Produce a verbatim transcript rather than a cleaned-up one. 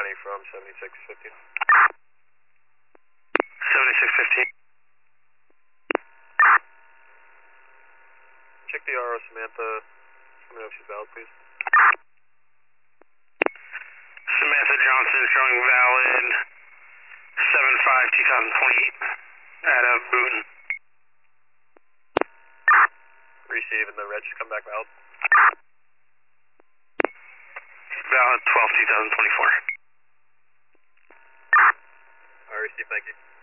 twenty from seventy-six fifteen. seventy-six fifteen. Check the R O Samantha. Let me know if she's valid, please. Samantha Johnson showing valid seven five twenty twenty-eight out of Boone. Receive, and the reg just come back valid. Valid twelve two twenty-four. I received, thank you.